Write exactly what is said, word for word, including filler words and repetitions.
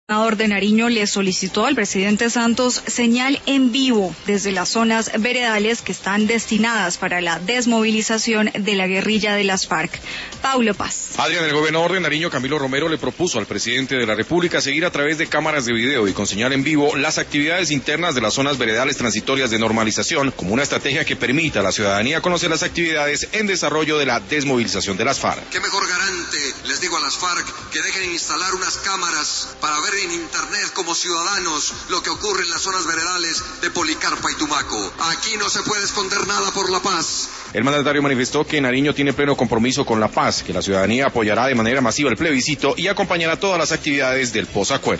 El gobernador de Nariño le solicitó al presidente Santos señal en vivo desde las zonas veredales que están destinadas para la desmovilización de la guerrilla de las FARC. Paulo Paz. Adrián, el gobernador de Nariño, Camilo Romero, le propuso al presidente de la República seguir a través de cámaras de video y con señal en vivo las actividades internas de las zonas veredales transitorias de normalización como una estrategia que permita a la ciudadanía conocer las actividades en desarrollo de la desmovilización de las FARC. ¿Qué mejor garante, les digo a las FARC, que dejen instalar unas cámaras para ver en internet como ciudadanos lo que ocurre en las zonas veredales de Policarpa y Tumaco? Aquí no se puede esconder nada por la paz. El mandatario manifestó que Nariño tiene pleno compromiso con la paz, que la ciudadanía apoyará de manera masiva el plebiscito y acompañará todas las actividades del posacuerdo.